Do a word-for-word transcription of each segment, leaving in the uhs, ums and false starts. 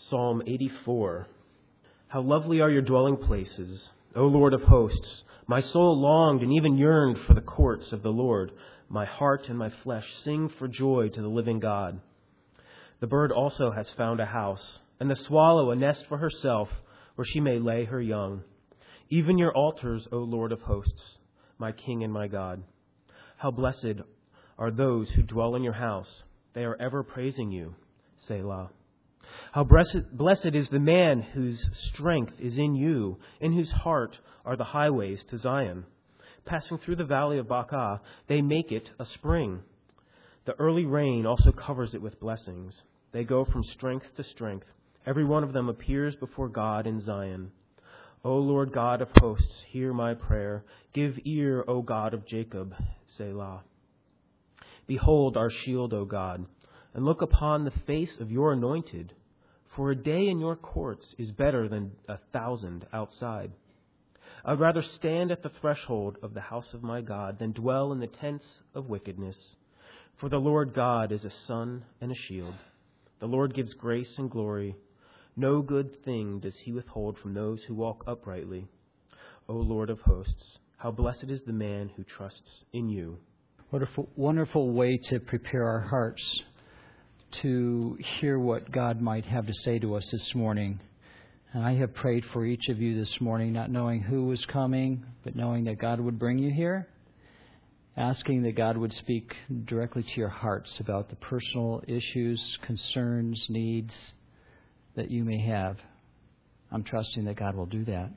Psalm eighty-four. How lovely are your dwelling places, O Lord of hosts! My soul longed and even yearned for the courts of the Lord. My heart and my flesh sing for joy to the living God. The bird also has found a house, and the swallow a nest for herself, where she may lay her young. Even your altars, O Lord of hosts, my King and my God. How blessed are those who dwell in your house. They are ever praising you. Selah. How blessed, blessed is the man whose strength is in you, in whose heart are the highways to Zion. Passing through the valley of Baca, they make it a spring. The early rain also covers it with blessings. They go from strength to strength. Every one of them appears before God in Zion. O Lord God of hosts, hear my prayer. Give ear, O God of Jacob. Selah. Behold our shield, O God, and look upon the face of your anointed. For a day in your courts is better than a thousand outside. I'd rather stand at the threshold of the house of my God than dwell in the tents of wickedness. For the Lord God is a sun and a shield. The Lord gives grace and glory. No good thing does he withhold from those who walk uprightly. O Lord of hosts, how blessed is the man who trusts in you. What a wonderful way to prepare our hearts to hear what God might have to say to us this morning. And I have prayed for each of you this morning, not knowing who was coming, but knowing that God would bring you here, asking that God would speak directly to your hearts about the personal issues, concerns, needs that you may have. I'm trusting that God will do that.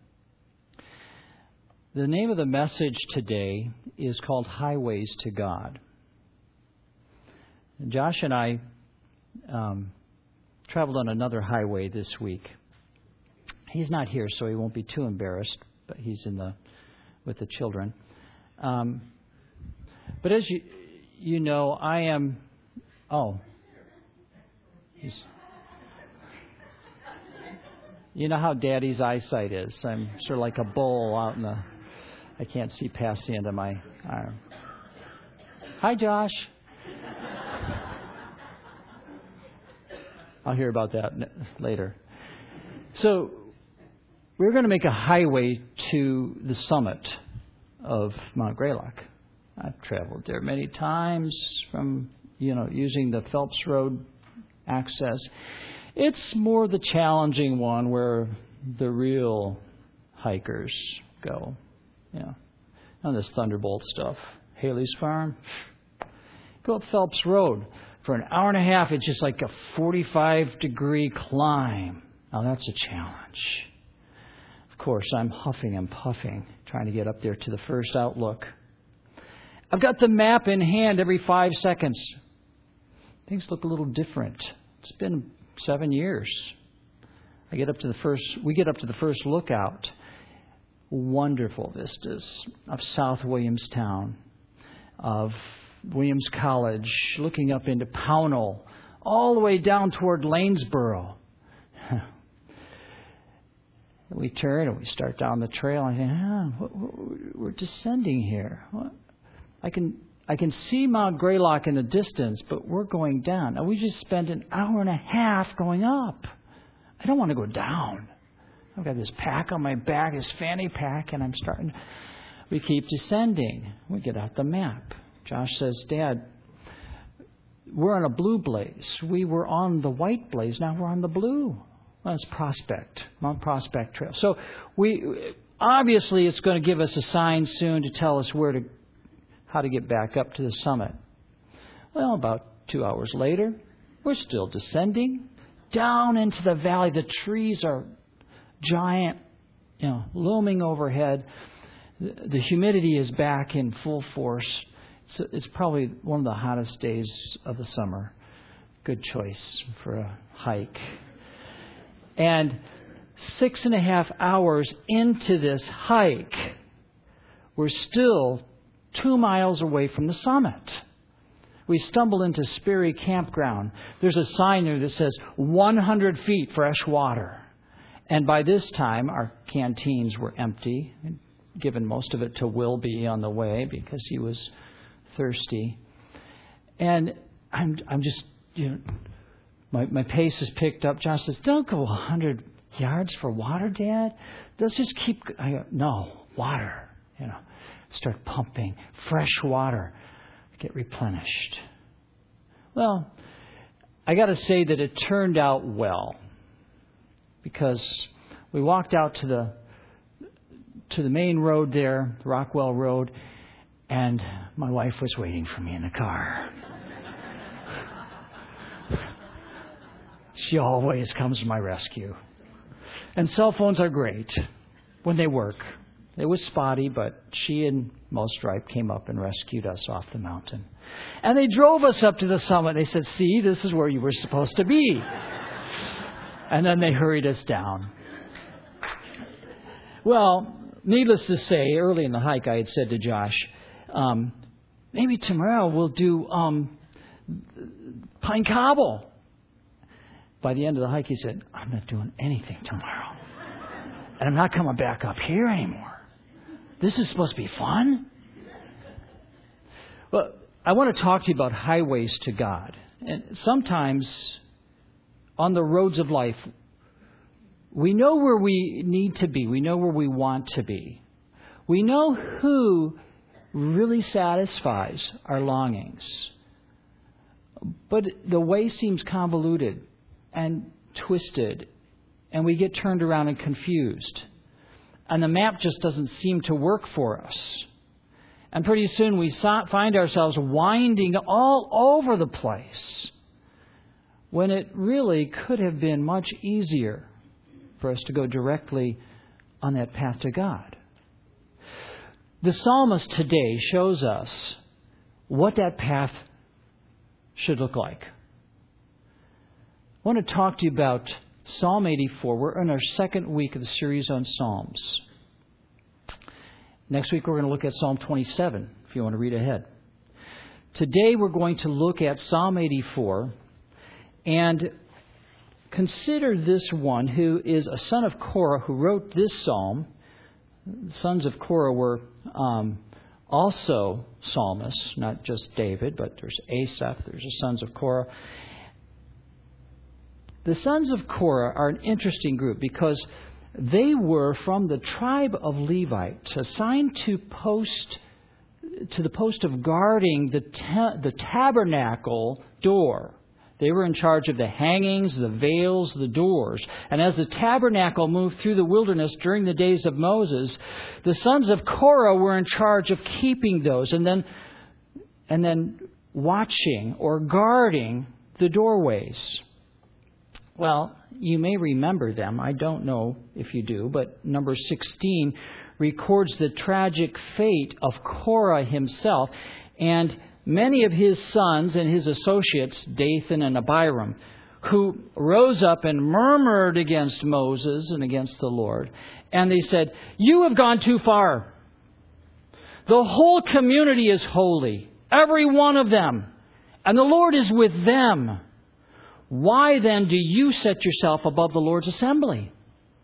The name of the message today is called Highways to God. Josh and I um, traveled on another highway this week. He's not here, so he won't be too embarrassed, but he's in the with the children. Um, but as you you know, I am. Oh, he's. You know how Daddy's eyesight is. I'm sort of like a bull out in the. I can't see past the end of my arm. Hi, Josh. I'll hear about that later. So we're going to make a highway to the summit of Mount Greylock. I've traveled there many times from, you know, using the Phelps Road access. It's more the challenging one where the real hikers go. You know, on this Thunderbolt stuff. Haley's Farm. Go up Phelps Road. For an hour and a half, it's just like a forty-five degree climb. Now that's a challenge. Of course, I'm huffing and puffing, trying to get up there to the first outlook. I've got the map in hand every five seconds. Things look a little different. It's been seven years. I get up to the first. We get up to the first lookout. Wonderful vistas of South Williamstown, of Williams College, looking up into Pownell, all the way down toward Lanesboro. We turn and we start down the trail. I think, ah, we're descending here. I can I can see Mount Greylock in the distance, but we're going down. Now we just spent an hour and a half going up. I don't want to go down. I've got this pack on my back, this fanny pack, and I'm starting. We keep descending. We get out the map. Josh says, Dad, we're on a blue blaze. We were on the white blaze. Now we're on the blue. Well, it's Prospect, Mount Prospect Trail. So we obviously it's going to give us a sign soon to tell us where to, how to get back up to the summit. Well, about two hours later, we're still descending down into the valley. The trees are giant, you know, looming overhead. The, the humidity is back in full force. So it's probably one of the hottest days of the summer. Good choice for a hike. And six and a half hours into this hike, we're still two miles away from the summit. We stumble into Sperry Campground. There's a sign there that says one hundred feet fresh water. And by this time, our canteens were empty, given most of it to Wilby on the way because he was thirsty. And I'm I'm just, you know, My, my pace is picked up. Josh says, don't go one hundred yards for water, Dad. Let's just keep... I go, no, water. You know, start pumping. Fresh water. Get replenished. Well, I got to say that it turned out well. Because we walked out to the to the main road there, Rockwell Road, and my wife was waiting for me in the car. She always comes to my rescue. And cell phones are great when they work. It was spotty, but she and Mostripe came up and rescued us off the mountain. And they drove us up to the summit. They said, see, this is where you were supposed to be. And then they hurried us down. Well, needless to say, early in the hike, I had said to Josh, um, maybe tomorrow we'll do um, Pine Cobble. By the end of the hike, he said, I'm not doing anything tomorrow. And I'm not coming back up here anymore. This is supposed to be fun. Well, I want to talk to you about highways to God. And sometimes on the roads of life, we know where we need to be. We know where we want to be. We know who really satisfies our longings. But the way seems convoluted and twisted, and we get turned around and confused. And the map just doesn't seem to work for us. And pretty soon we find ourselves winding all over the place, when it really could have been much easier for us to go directly on that path to God. The psalmist today shows us what that path should look like. I want to talk to you about Psalm eighty-four. We're in our second week of the series on Psalms. Next week we're going to look at Psalm twenty-seven, if you want to read ahead. Today we're going to look at Psalm eighty-four and consider this one who is a son of Korah who wrote this psalm. The sons of Korah were um, also psalmists, not just David, but there's Asaph, there's the sons of Korah. The sons of Korah are an interesting group because they were from the tribe of Levites, assigned to post to the post of guarding the ta- the tabernacle door. They were in charge of the hangings, the veils, the doors. And as the tabernacle moved through the wilderness during the days of Moses, the sons of Korah were in charge of keeping those and then and then watching or guarding the doorways. Well, you may remember them. I don't know if you do, but number sixteen records the tragic fate of Korah himself and many of his sons and his associates, Dathan and Abiram, who rose up and murmured against Moses and against the Lord. And they said, you have gone too far. The whole community is holy, every one of them, and the Lord is with them. Why then do you set yourself above the Lord's assembly?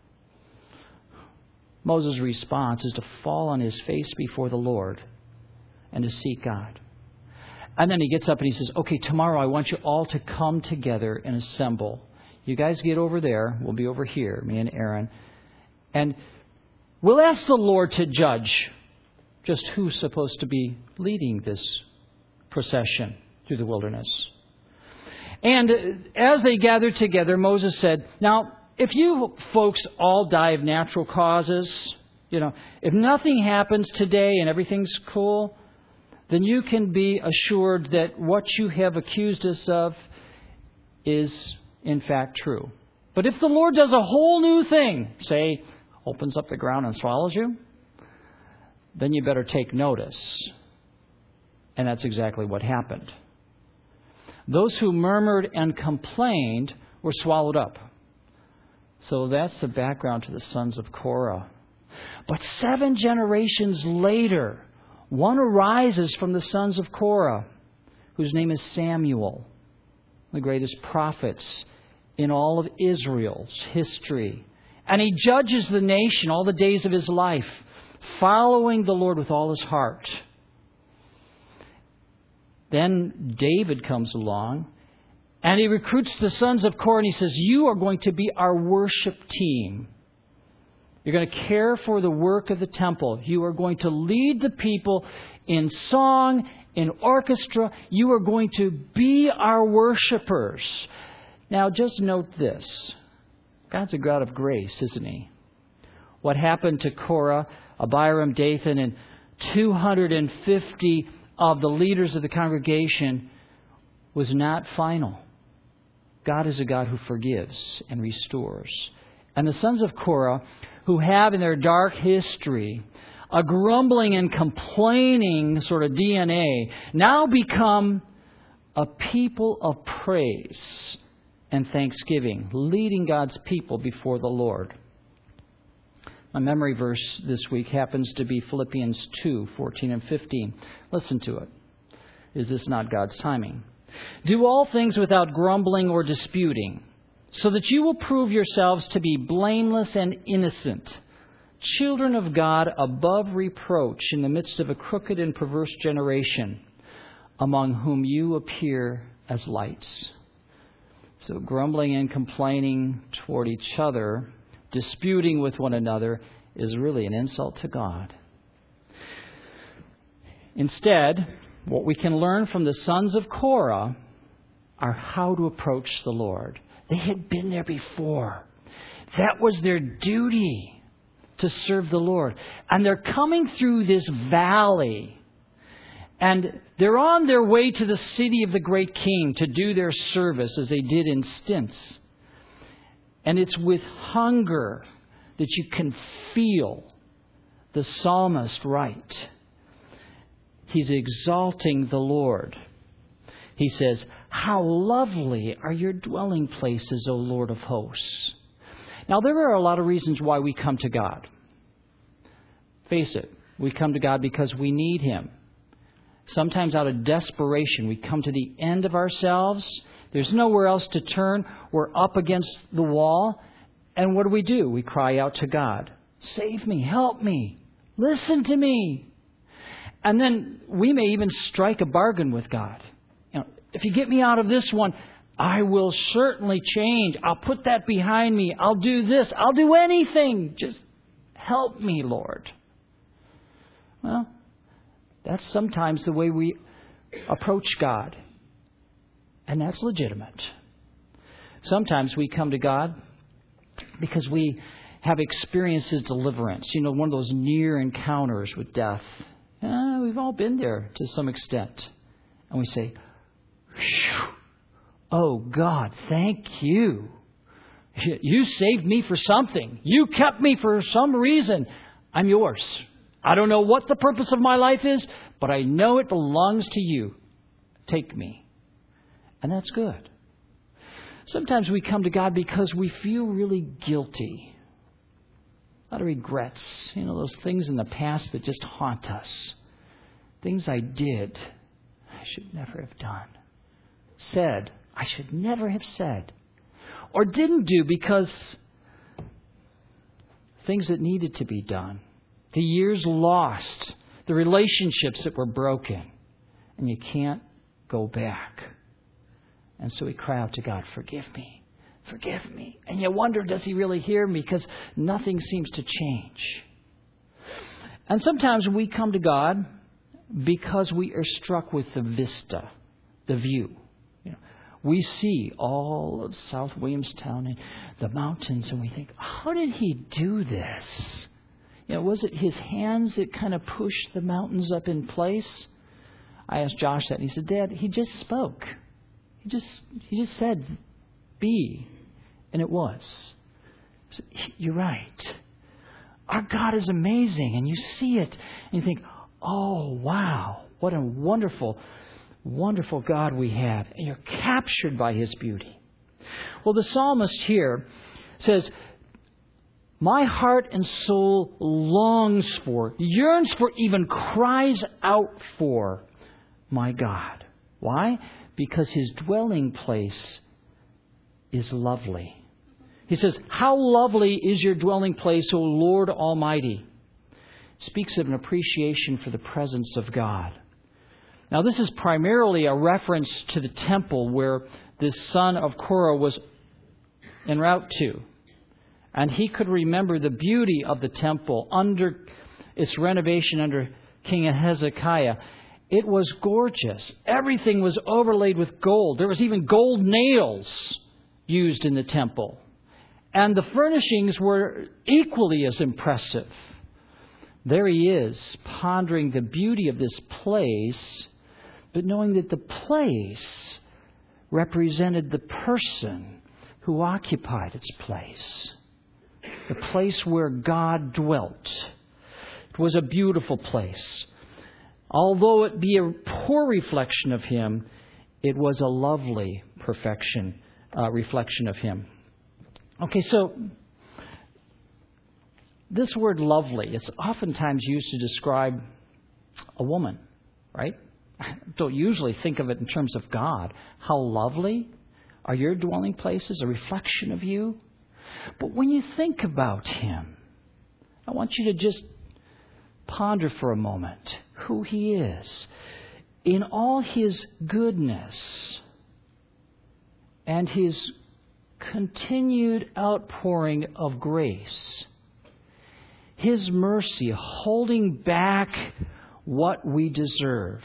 Moses' response is to fall on his face before the Lord and to seek God. And then he gets up and he says, okay, tomorrow I want you all to come together and assemble. You guys get over there. We'll be over here, me and Aaron. And we'll ask the Lord to judge just who's supposed to be leading this procession through the wilderness. And as they gathered together, Moses said, now, if you folks all die of natural causes, you know, if nothing happens today and everything's cool, then you can be assured that what you have accused us of is, in fact, true. But if the Lord does a whole new thing, say, opens up the ground and swallows you, then you better take notice. And that's exactly what happened. Those who murmured and complained were swallowed up. So that's the background to the sons of Korah. But seven generations later, one arises from the sons of Korah, whose name is Samuel, the greatest prophets in all of Israel's history. And he judges the nation all the days of his life, following the Lord with all his heart. Then David comes along, And he recruits the sons of Korah and he says, you are going to be our worship team. You're going to care for the work of the temple. You are going to lead the people in song, in orchestra. You are going to be our worshipers. Now, just note this. God's a God of grace, isn't He? What happened to Korah, Abiram, Dathan, and two hundred fifty of the leaders of the congregation was not final. God is a God who forgives and restores. And the sons of Korah, who have in their dark history a grumbling and complaining sort of D N A, now become a people of praise and thanksgiving, leading God's people before the Lord. My memory verse this week happens to be Philippians two, fourteen and fifteen. Listen to it. Is this not God's timing? Do all things without grumbling or disputing, so that you will prove yourselves to be blameless and innocent, children of God above reproach in the midst of a crooked and perverse generation, among whom you appear as lights. So grumbling and complaining toward each other, disputing with one another, is really an insult to God. Instead, what we can learn from the sons of Korah are how to approach the Lord. They had been there before. That was their duty, to serve the Lord. And they're coming through this valley. And they're on their way to the city of the great king to do their service as they did in stints. And it's with hunger that you can feel the psalmist write. He's exalting the Lord. He says, how lovely are your dwelling places, O Lord of hosts. Now, there are a lot of reasons why we come to God. Face it, we come to God because we need Him. Sometimes out of desperation, we come to the end of ourselves. There's nowhere else to turn. We're up against the wall. And what do we do? We cry out to God. Save me, help me, listen to me. And then we may even strike a bargain with God. You know, if you get me out of this one, I will certainly change. I'll put that behind me. I'll do this. I'll do anything. Just help me, Lord. Well, that's sometimes the way we approach God. And that's legitimate. Sometimes we come to God because we have experienced His deliverance. You know, one of those near encounters with death. Uh, we've all been there to some extent. And we say, phew. Oh, God, thank you. You saved me for something. You kept me for some reason. I'm yours. I don't know what the purpose of my life is, but I know it belongs to you. Take me. And that's good. Sometimes we come to God because we feel really guilty. A lot of regrets. You know, those things in the past that just haunt us. Things I did, I should never have done. Said, I should never have said. Or didn't do because things that needed to be done. The years lost. The relationships that were broken. And you can't go back. And so we cry out to God, forgive me. Forgive me. And you wonder, does He really hear me? Because nothing seems to change. And sometimes we come to God because we are struck with the vista, the view. You know, we see all of South Williamstown and the mountains, and we think, how did He do this? You know, was it His hands that kind of pushed the mountains up in place? I asked Josh that, and he said, Dad, He just spoke. He just He just said, be. And it was. So, you're right. Our God is amazing. And you see it. And you think, oh, wow. What a wonderful, wonderful God we have. And you're captured by His beauty. Well, the psalmist here says, my heart and soul longs for, yearns for, even cries out for my God. Why? Because His dwelling place is lovely. He says, how lovely is your dwelling place, O Lord Almighty. Speaks of an appreciation for the presence of God. Now, this is primarily a reference to the temple where the son of Korah was en route to. And he could remember the beauty of the temple under its renovation under King Hezekiah. It was gorgeous. Everything was overlaid with gold. There was even gold nails used in the temple. And the furnishings were equally as impressive. There he is, pondering the beauty of this place, but knowing that the place represented the person who occupied its place. The place where God dwelt. It was a beautiful place. Although it be a poor reflection of Him, it was a lovely perfection, uh, reflection of Him. Okay, so this word lovely is oftentimes used to describe a woman, right? Don't usually think of it in terms of God. How lovely are your dwelling places, a reflection of you? But when you think about Him, I want you to just ponder for a moment who He is. In all His goodness and His continued outpouring of grace, His mercy holding back what we deserve,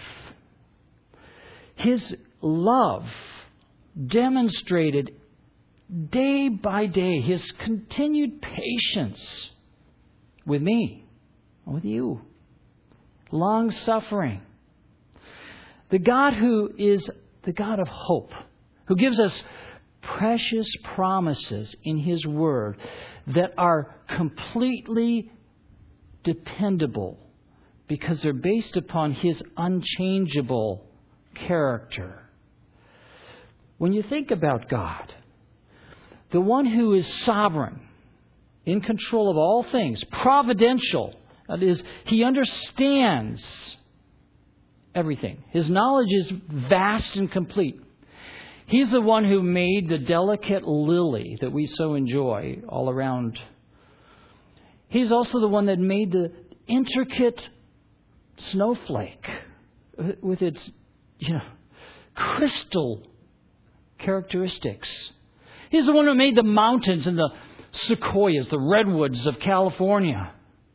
His love demonstrated day by day, His continued patience with me, with you, long-suffering. The God who is the God of hope, who gives us precious promises in His Word that are completely dependable because they're based upon His unchangeable character. When you think about God, the one who is sovereign, in control of all things, providential, that is, He understands everything. His knowledge is vast and complete. He's the one who made the delicate lily that we so enjoy all around. He's also the one that made the intricate snowflake with its, you know, crystal characteristics. He's the one who made the mountains and the sequoias, the redwoods of California.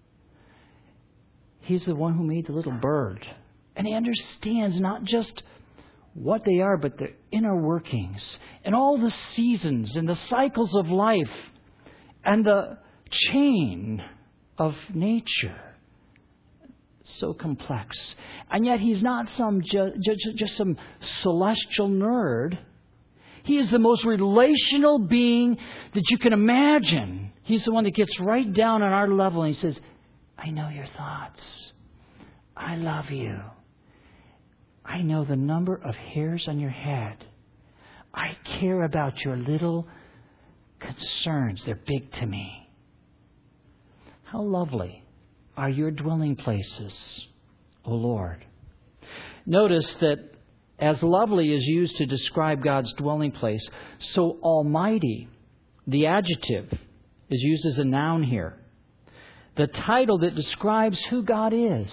He's the one who made the little bird. And He understands not just what they are, but their inner workings and all the seasons and the cycles of life and the chain of nature. So complex. And yet He's not some ju- ju- just some celestial nerd. He is the most relational being that you can imagine. He's the one that gets right down on our level and He says, I know your thoughts. I love you. I know the number of hairs on your head. I care about your little concerns. They're big to me. How lovely are your dwelling places, O Lord. Notice that as lovely is used to describe God's dwelling place, so almighty, the adjective, is used as a noun here. The title that describes who God is.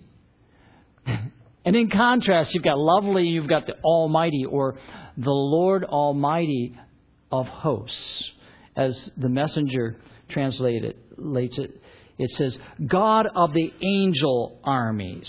And in contrast, you've got lovely, you've got the Almighty, or the Lord Almighty of hosts. As the Messenger translates it, it says, God of the angel armies.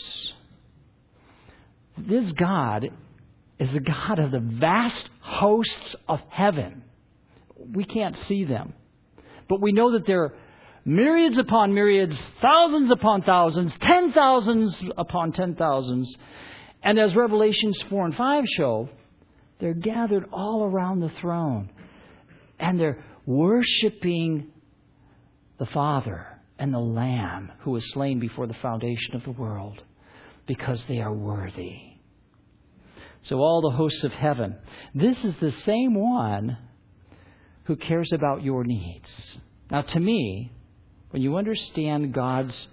This God is the God of the vast hosts of heaven. We can't see them. But we know that there are myriads upon myriads, thousands upon thousands, ten thousands upon ten thousands. And as Revelations four and five show, they're gathered all around the throne. And they're worshiping the Father and the Lamb who was slain before the foundation of the world, because they are worthy. So all the hosts of heaven. This is the same one who cares about your needs. Now, to me, when you understand God's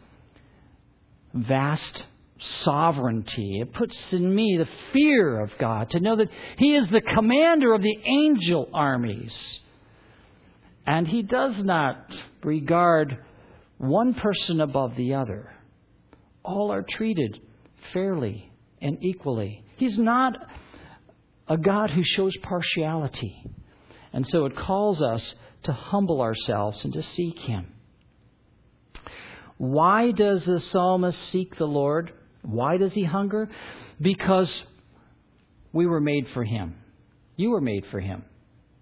vast sovereignty, it puts in me the fear of God, to know that He is the commander of the angel armies. And He does not regard one person above the other. All are treated fairly and equally. He's not a God who shows partiality. And so it calls us to humble ourselves and to seek Him. Why does the psalmist seek the Lord? Why does he hunger? Because we were made for Him. You were made for Him.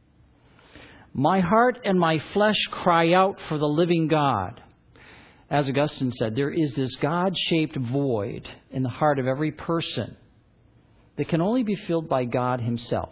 My heart and my flesh cry out for the living God. As Augustine said, there is this God-shaped void in the heart of every person that can only be filled by God Himself.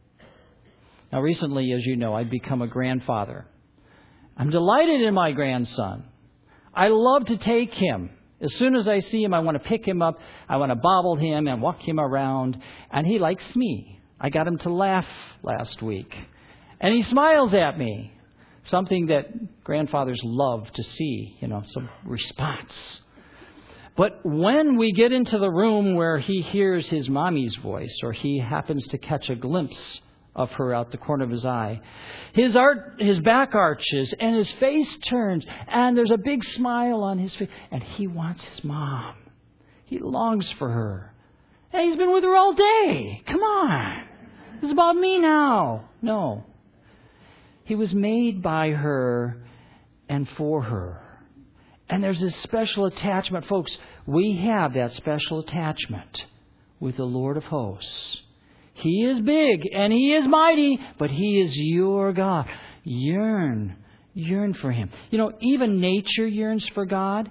Now, recently, as you know, I've become a grandfather. I'm delighted in my grandson. I love to take him. As soon as I see him, I want to pick him up. I want to bobble him and walk him around. And he likes me. I got him to laugh last week. And he smiles at me. Something that grandfathers love to see, you know, some response. But when we get into the room where he hears his mommy's voice, or he happens to catch a glimpse of her out the corner of his eye, his art, his back arches and his face turns, and there's a big smile on his face, and he wants his mom. He longs for her. And he's been with her all day. Come on. This is about me now. No. He was made by her and for her. And there's this special attachment. Folks, we have that special attachment with the Lord of hosts. He is big and He is mighty, but He is your God. Yearn. Yearn for Him. You know, even nature yearns for God.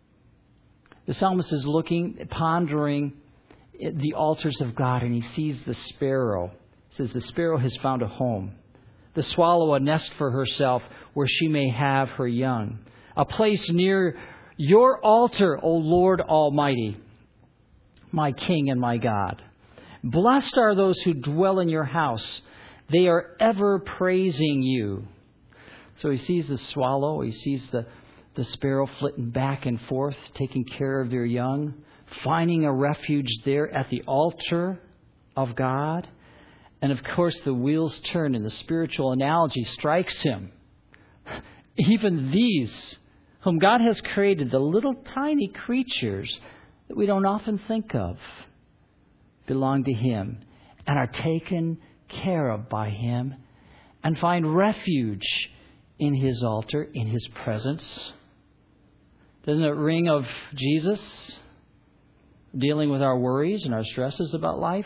The psalmist is looking, pondering the altars of God, and he sees the sparrow. It says, the sparrow has found a home. The swallow a nest for herself where she may have her young. A place near your altar, O Lord Almighty, my King and my God. Blessed are those who dwell in your house. They are ever praising you. So he sees the swallow. He sees the, the sparrow flitting back and forth, taking care of their young, finding a refuge there at the altar of God. And of course, the wheels turn and the spiritual analogy strikes him. Even these, whom God has created, the little tiny creatures that we don't often think of, belong to Him and are taken care of by Him and find refuge in His altar, in His presence. Doesn't it ring of Jesus dealing with our worries and our stresses about life?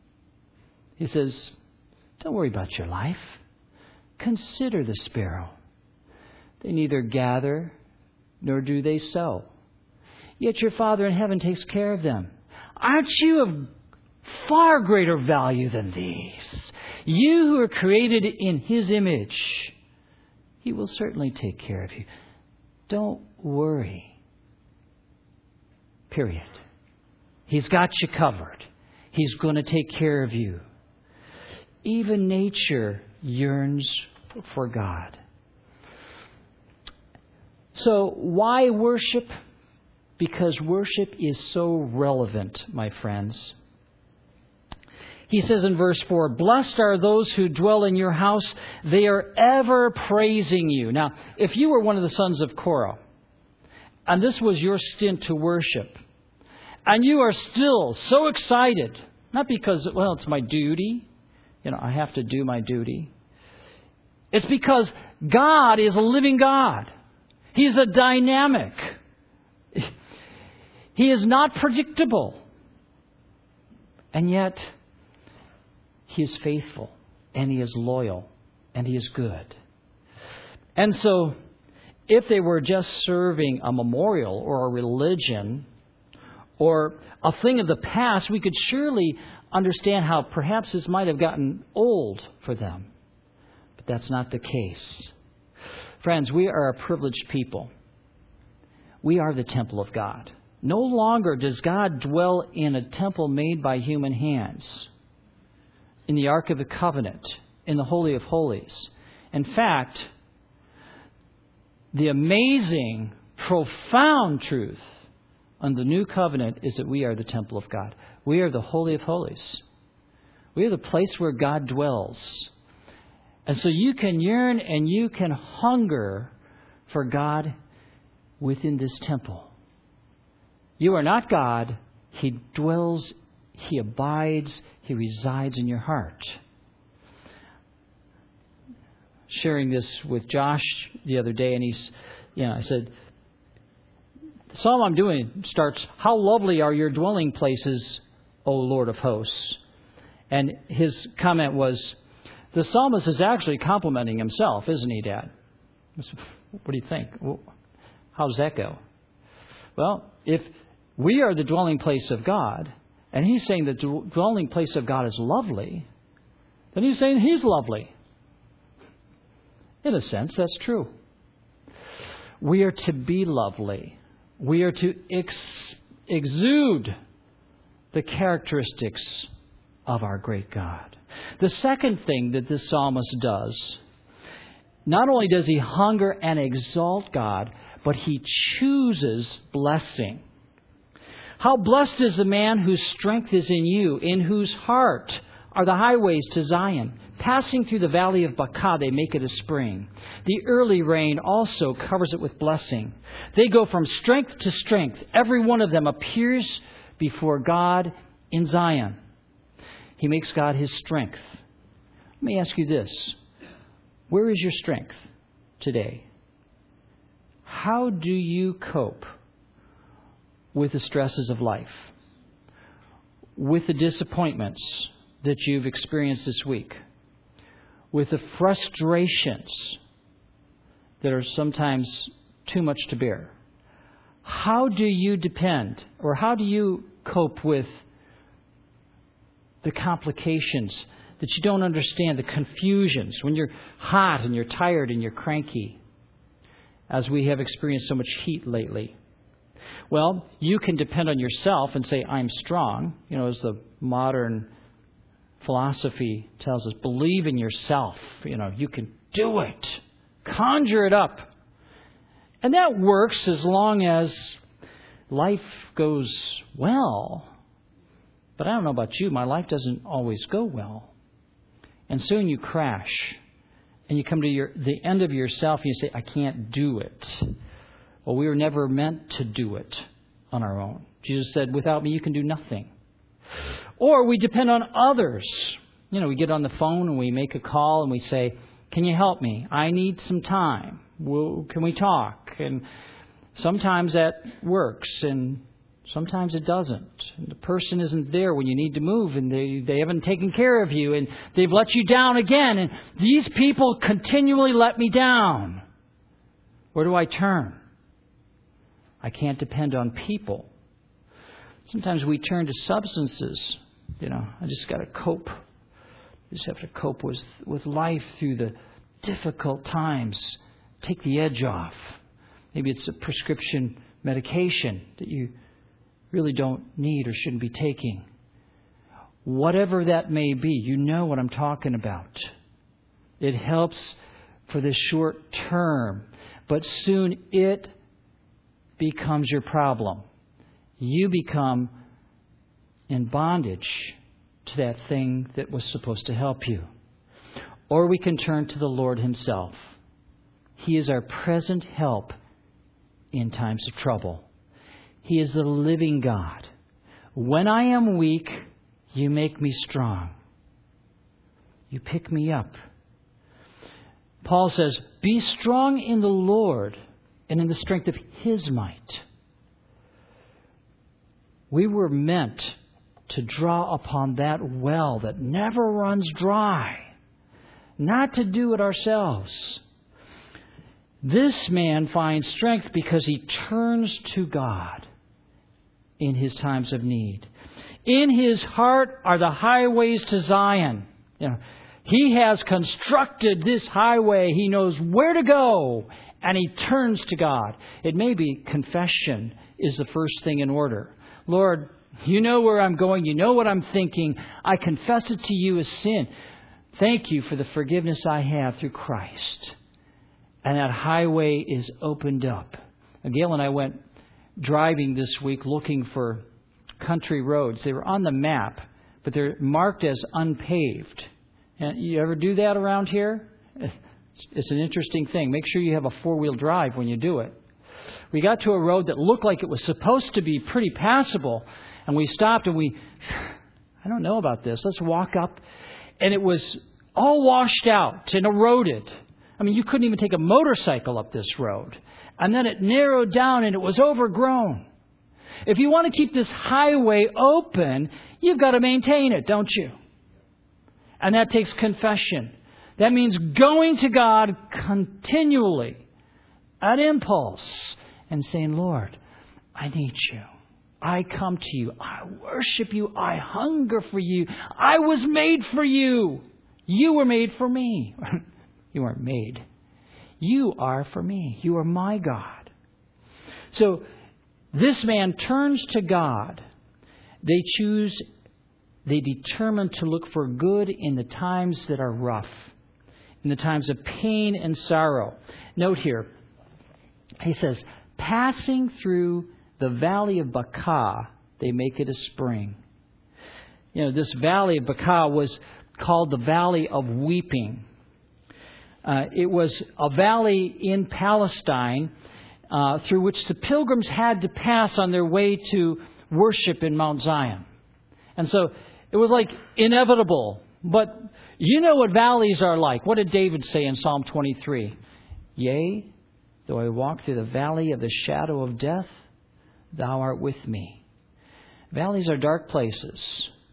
He says, don't worry about your life. Consider the sparrow. They neither gather nor do they sow. Yet your Father in heaven takes care of them. Aren't you of far greater value than these? You who are created in His image, He will certainly take care of you. Don't worry. Period. He's got you covered. He's going to take care of you. Even nature yearns for God. So why worship? Because worship is so relevant, my friends. He says in verse four, blessed are those who dwell in your house. They are ever praising you. Now, if you were one of the sons of Korah, and this was your stint to worship, and you are still so excited, not because, well, it's my duty, you know, I have to do my duty. It's because God is a living God. He's a dynamic. He is not predictable. And yet, He is faithful, and He is loyal, and He is good. And so, if they were just serving a memorial or a religion or a thing of the past, we could surely understand how perhaps this might have gotten old for them. But that's not the case. Friends, we are a privileged people. We are the temple of God. No longer does God dwell in a temple made by human hands, in the Ark of the Covenant, in the Holy of Holies. In fact, the amazing, profound truth on the new covenant is that we are the temple of God. We are the Holy of Holies. We are the place where God dwells. And so you can yearn and you can hunger for God within this temple. You are not God. He dwells, He abides, He resides in your heart. Sharing this with Josh the other day, and he's, you know, I said, the psalm I'm doing starts, "How lovely are your dwelling places, O Lord of hosts." And his comment was, the psalmist is actually complimenting himself, isn't he, Dad? What do you think? How does that go? Well, if we are the dwelling place of God, and he's saying the dwelling place of God is lovely, then he's saying he's lovely. In a sense, that's true. We are to be lovely. We are to ex- exude the characteristics of our great God. The second thing that this psalmist does, not only does he hunger and exalt God, but he chooses blessing. How blessed is the man whose strength is in you, in whose heart are the highways to Zion. Passing through the valley of Baca, they make it a spring. The early rain also covers it with blessing. They go from strength to strength. Every one of them appears before God in Zion. He makes God his strength. Let me ask you this. Where is your strength today? How do you cope with the stresses of life? With the disappointments that you've experienced this week? With the frustrations that are sometimes too much to bear? How do you depend, or how do you cope with the complications that you don't understand, the confusions, when you're hot and you're tired and you're cranky, as we have experienced so much heat lately? Well, you can depend on yourself and say, I'm strong. You know, as the modern philosophy tells us, believe in yourself. You know, you can do it. Conjure it up. And that works as long as life goes well. But I don't know about you, my life doesn't always go well. And soon you crash. And you come to your the end of yourself and you say, I can't do it. Well, we were never meant to do it on our own. Jesus said, without me you can do nothing. Or we depend on others. You know, we get on the phone and we make a call and we say, can you help me? I need some time. Well, can we talk? And sometimes that works and sometimes it doesn't. And the person isn't there when you need to move, and they, they haven't taken care of you, and they've let you down again. And these people continually let me down. Where do I turn? I can't depend on people. Sometimes we turn to substances. You know, I just got to cope. I just have to cope with, with life through the difficult times. Take the edge off. Maybe it's a prescription medication that you really don't need or shouldn't be taking. Whatever that may be, you know what I'm talking about. It helps for the short term, but soon it becomes your problem. You become in bondage to that thing that was supposed to help you. Or we can turn to the Lord himself. He is our present help in times of trouble. He is the living God. When I am weak, you make me strong. You pick me up. Paul says, be strong in the Lord and in the strength of his might. We were meant to draw upon that well that never runs dry, not to do it ourselves. This man finds strength because he turns to God in his times of need. In his heart are the highways to Zion. You know, he has constructed this highway. He knows where to go, and he turns to God. It may be confession is the first thing in order. Lord, you know where I'm going. You know what I'm thinking. I confess it to you as sin. Thank you for the forgiveness I have through Christ. And that highway is opened up. Gail and I went driving this week looking for country roads. They were on the map, but they're marked as unpaved. And you ever do that around here? It's an interesting thing. Make sure you have a four-wheel drive when you do it. We got to a road that looked like it was supposed to be pretty passable. And we stopped and we, I don't know about this. Let's walk up. And it was all washed out and eroded. I mean, you couldn't even take a motorcycle up this road. And then it narrowed down and it was overgrown. If you want to keep this highway open, you've got to maintain it, don't you? And that takes confession. That means going to God continually, at impulse, and saying, Lord, I need you. I come to you. I worship you. I hunger for you. I was made for you. You were made for me. You weren't made. You are for me. You are my God. So this man turns to God. They choose, they determine to look for good in the times that are rough, in the times of pain and sorrow. Note here, he says, passing through the valley of Baca, they make it a spring. You know, this valley of Baca was called the Valley of Weeping. Uh, it was a valley in Palestine uh, through which the pilgrims had to pass on their way to worship in Mount Zion. And so it was like inevitable. But you know what valleys are like. What did David say in Psalm twenty-three? Yea, though I walk through the valley of the shadow of death, Thou art with me. Valleys are dark places.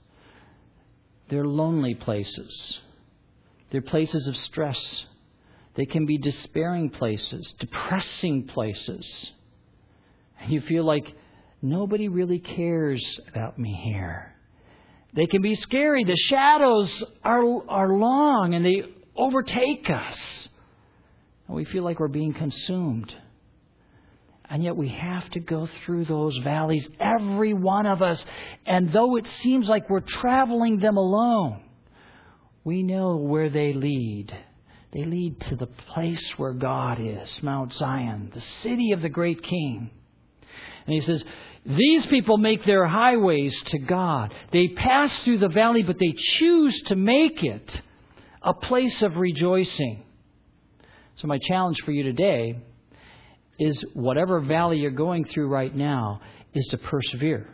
They're lonely places. They're places of stress. They can be despairing places, depressing places. And you feel like nobody really cares about me here. They can be scary. The shadows are, are long and they overtake us. And we feel like we're being consumed. And yet we have to go through those valleys, every one of us. And though it seems like we're traveling them alone, we know where they lead. They lead to the place where God is, Mount Zion, the city of the great King. And he says, these people make their highways to God. They pass through the valley, but they choose to make it a place of rejoicing. So my challenge for you today is whatever valley you're going through right now is to persevere.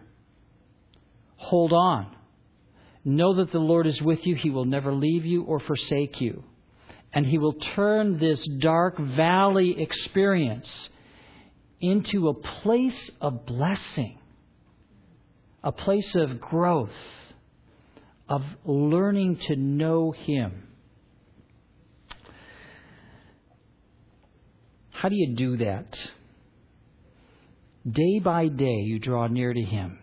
Hold on. Know that the Lord is with you. He will never leave you or forsake you. And He will turn this dark valley experience into a place of blessing, a place of growth, of learning to know Him. How do you do that? Day by day, you draw near to Him.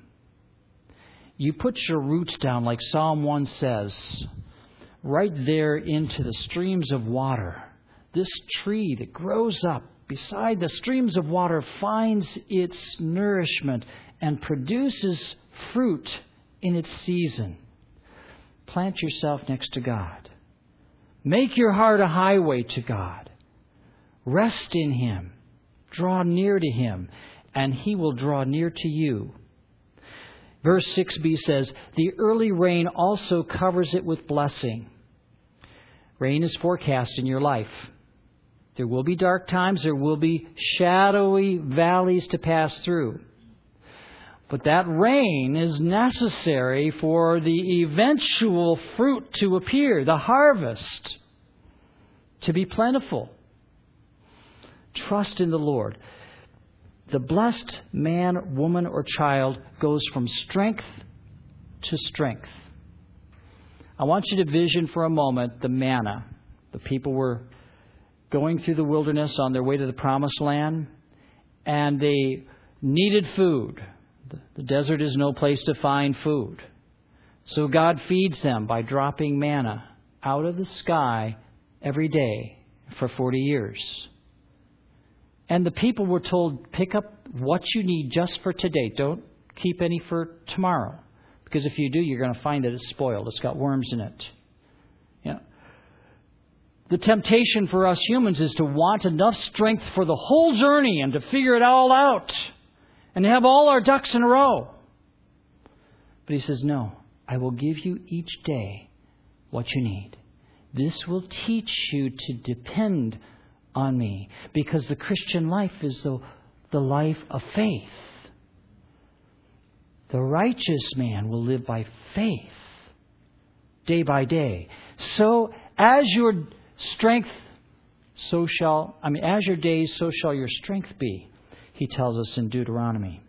You put your roots down, like Psalm one says, right there into the streams of water. This tree that grows up beside the streams of water finds its nourishment and produces fruit in its season. Plant yourself next to God. Make your heart a highway to God. Rest in Him. Draw near to Him, and He will draw near to you. Verse six b says, the early rain also covers it with blessing. Rain is forecast in your life. There will be dark times. There will be shadowy valleys to pass through. But that rain is necessary for the eventual fruit to appear, the harvest to be plentiful. Trust in the Lord. The blessed man, woman, or child goes from strength to strength. I want you to vision for a moment the manna. The people were going through the wilderness on their way to the promised land, and they needed food. The desert is no place to find food. So God feeds them by dropping manna out of the sky every day for forty years. And the people were told, pick up what you need just for today. Don't keep any for tomorrow. Because if you do, you're going to find that it's spoiled. It's got worms in it. You know, the temptation for us humans is to want enough strength for the whole journey and to figure it all out. And to have all our ducks in a row. But He says, no, I will give you each day what you need. This will teach you to depend on me, because the Christian life is the, the life of faith. The righteous man will live by faith day by day. So as your strength, so shall, I mean, as your days, so shall your strength be, he tells us in Deuteronomy.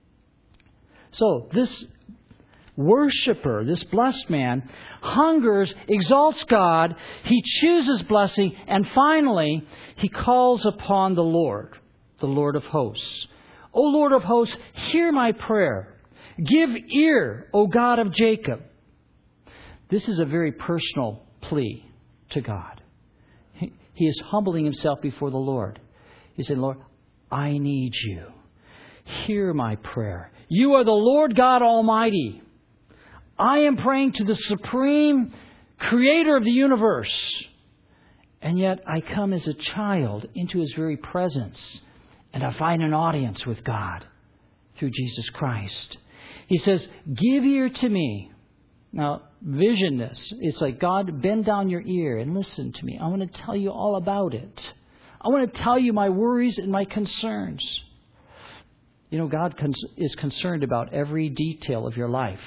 So this worshiper, this blessed man, hungers, exalts God, he chooses blessing, and finally, he calls upon the Lord, the Lord of hosts. O Lord of hosts, hear my prayer. Give ear, O God of Jacob. This is a very personal plea to God. He is humbling himself before the Lord. He said, Lord, I need you. Hear my prayer. You are the Lord God Almighty. I am praying to the supreme creator of the universe. And yet I come as a child into his very presence. And I find an audience with God through Jesus Christ. He says, give ear to me. Now, vision this. It's like, God, bend down your ear and listen to me. I want to tell you all about it. I want to tell you my worries and my concerns. You know, God is concerned about every detail of your life.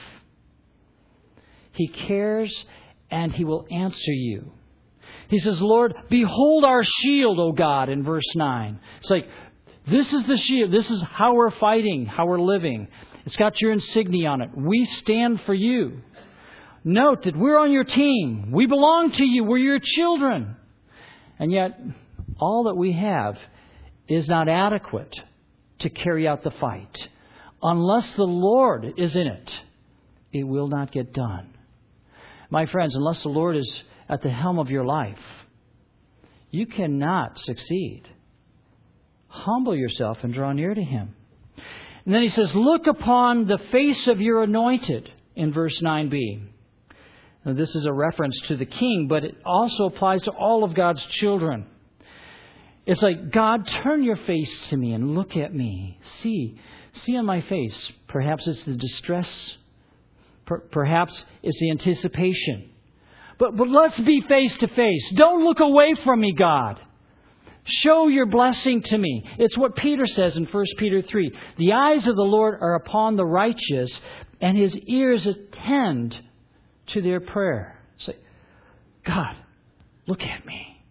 He cares and He will answer you. He says, Lord, behold our shield, O God, in verse nine. It's like, this is the shield. This is how we're fighting, how we're living. It's got your insignia on it. We stand for you. Note that we're on your team. We belong to you. We're your children. And yet, all that we have is not adequate to carry out the fight. Unless the Lord is in it, it will not get done. My friends, unless the Lord is at the helm of your life, you cannot succeed. Humble yourself and draw near to Him. And then He says, look upon the face of your anointed, in verse nine b. Now, this is a reference to the king, but it also applies to all of God's children. It's like, God, turn your face to me and look at me. See, see on my face. Perhaps it's the distress. Per- perhaps it's the anticipation. But, but let's be face to face. Don't look away from me, God. Show your blessing to me. It's what Peter says in First Peter three. The eyes of the Lord are upon the righteous, and His ears attend to their prayer. Say, God, look at me.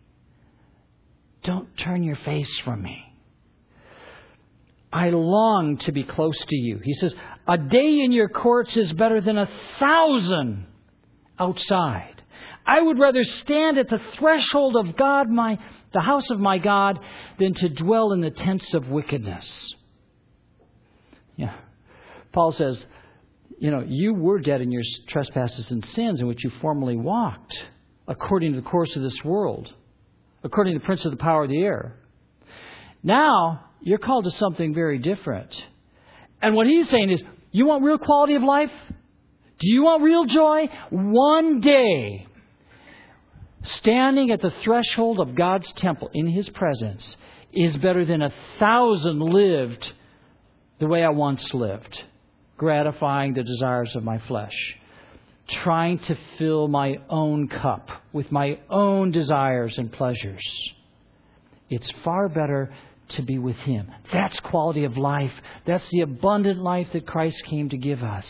Don't turn your face from me. I long to be close to you. He says, a day in your courts is better than a thousand outside. I would rather stand at the threshold of God, my the house of my God, than to dwell in the tents of wickedness. Yeah. Paul says, you know, you were dead in your trespasses and sins in which you formerly walked, according to the course of this world, according to the prince of the power of the air. Now, you're called to something very different. And what he's saying is, you want real quality of life? Do you want real joy? One day, standing at the threshold of God's temple in His presence is better than a thousand lived the way I once lived, gratifying the desires of my flesh, trying to fill my own cup with my own desires and pleasures. It's far better to be with Him. That's quality of life. That's the abundant life that Christ came to give us.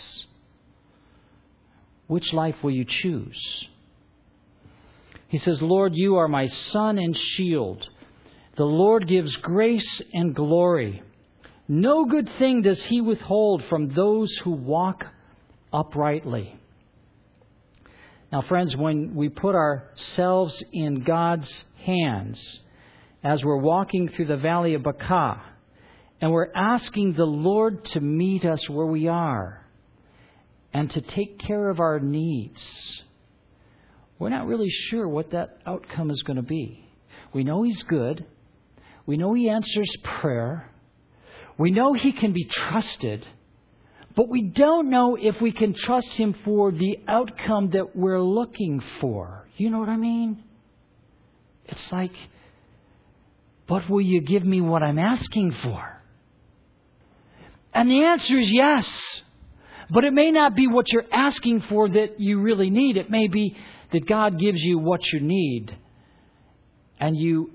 Which life will you choose? He says, Lord, you are my sun and shield. The Lord gives grace and glory. No good thing does He withhold from those who walk uprightly. Now, friends, when we put ourselves in God's hands, as we're walking through the valley of Baca, and we're asking the Lord to meet us where we are and to take care of our needs, we're not really sure what that outcome is going to be. We know He's good. We know He answers prayer. We know He can be trusted. But we don't know if we can trust Him for the outcome that we're looking for. You know what I mean? It's like, but will you give me what I'm asking for? And the answer is yes. But it may not be what you're asking for that you really need. It may be that God gives you what you need, and you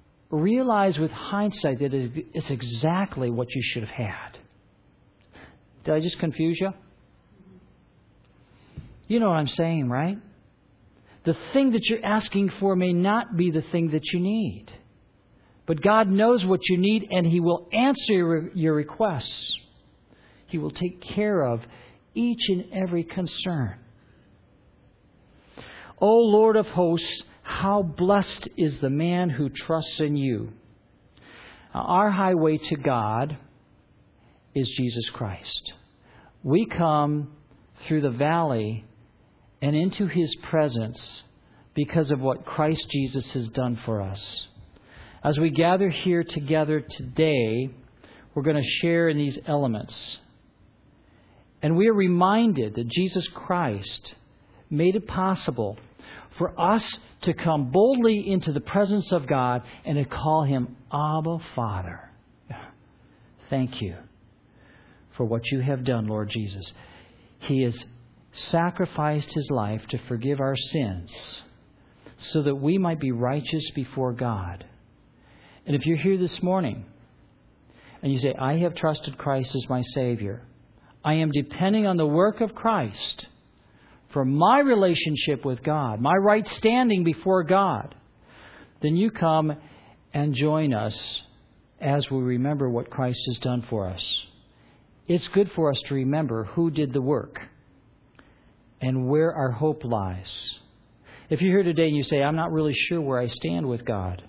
realize with hindsight that it's exactly what you should have had. Did I just confuse you? You know what I'm saying, right? The thing that you're asking for may not be the thing that you need. But God knows what you need, and He will answer your, your requests. He will take care of each and every concern. O Lord of hosts, how blessed is the man who trusts in you. Now, our highway to God is Jesus Christ. We come through the valley and into His presence because of what Christ Jesus has done for us. As we gather here together today, we're going to share in these elements. And we are reminded that Jesus Christ made it possible for us to come boldly into the presence of God and to call Him Abba, Father. Thank you for what you have done, Lord Jesus. He has sacrificed His life to forgive our sins so that we might be righteous before God. And if you're here this morning and you say, I have trusted Christ as my Savior, I am depending on the work of Christ for my relationship with God, my right standing before God, then you come and join us as we remember what Christ has done for us. It's good for us to remember who did the work and where our hope lies. If you're here today and you say, I'm not really sure where I stand with God,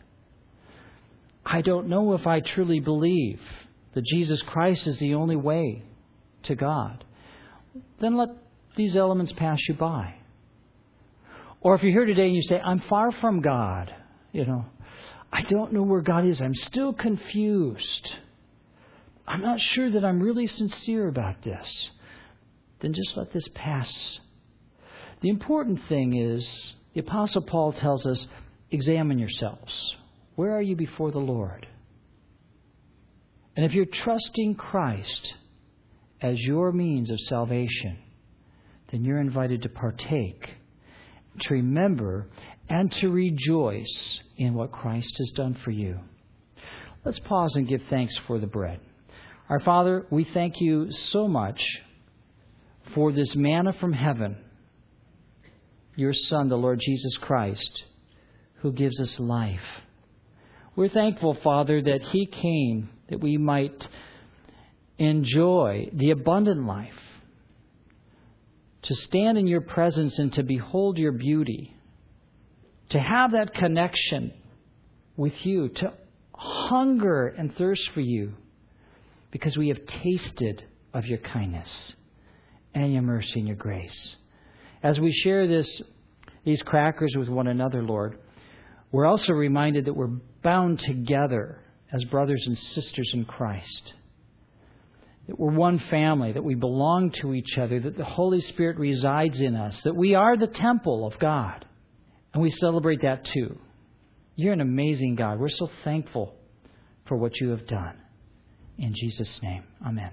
I don't know if I truly believe that Jesus Christ is the only way to God, then let these elements pass you by. Or if you're here today and you say, I'm far from God, you know, I don't know where God is, I'm still confused, I'm not sure that I'm really sincere about this, then just let this pass. The important thing is, the Apostle Paul tells us, examine yourselves. Where are you before the Lord? And if you're trusting Christ as your means of salvation, then you're invited to partake, to remember, and to rejoice in what Christ has done for you. Let's pause and give thanks for the bread. Our Father, we thank you so much for this manna from heaven, your Son, the Lord Jesus Christ, who gives us life. We're thankful, Father, that He came that we might enjoy the abundant life, to stand in your presence and to behold your beauty, to have that connection with you, to hunger and thirst for you, because we have tasted of your kindness and your mercy and your grace. As we share this, these crackers with one another, Lord, we're also reminded that we're bound together as brothers and sisters in Christ. That we're one family, that we belong to each other, that the Holy Spirit resides in us, that we are the temple of God. And we celebrate that too. You're an amazing God. We're so thankful for what you have done. In Jesus' name, amen.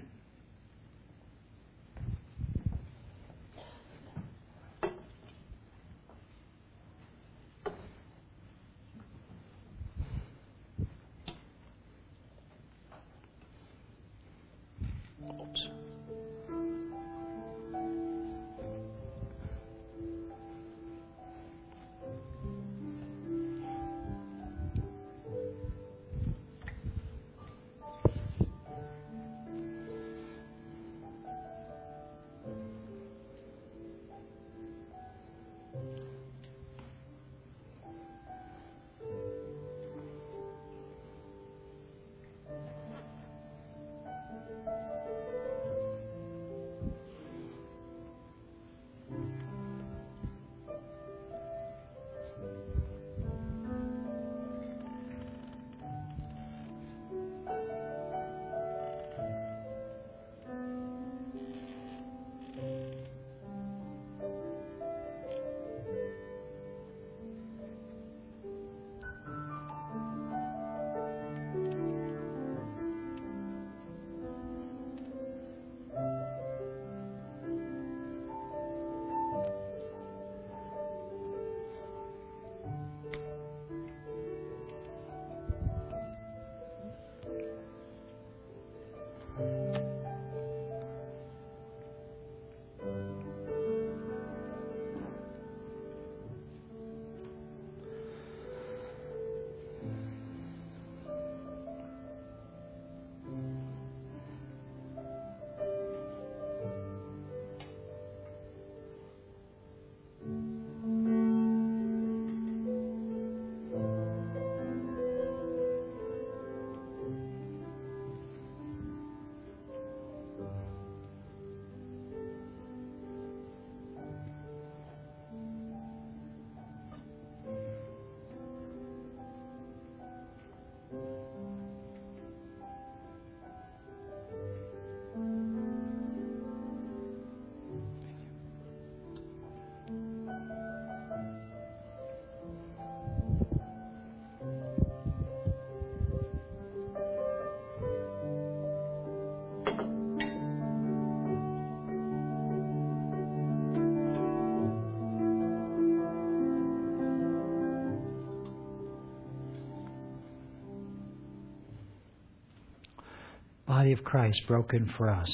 body of Christ broken for us.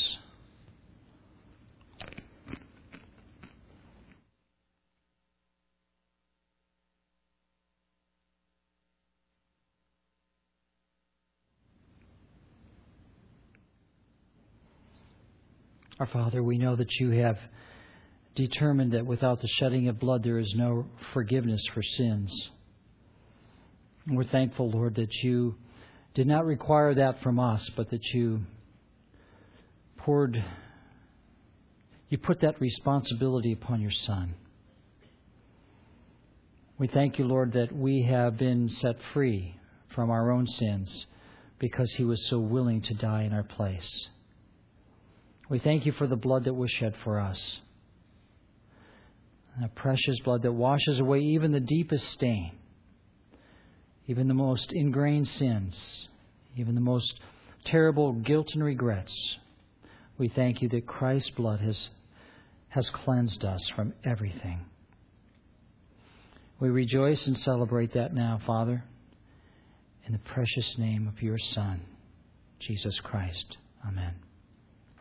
Our Father, we know that you have determined that without the shedding of blood there is no forgiveness for sins. And we're thankful, Lord, that you did not require that from us, but that you poured, you put that responsibility upon your Son. We thank you, Lord, that we have been set free from our own sins because he was so willing to die in our place. We thank you for the blood that was shed for us. A precious blood that washes away even the deepest stain, even the most ingrained sins, even the most terrible guilt and regrets. We thank you that Christ's blood has, has cleansed us from everything. We rejoice and celebrate that now, Father, in the precious name of your Son, Jesus Christ. Amen.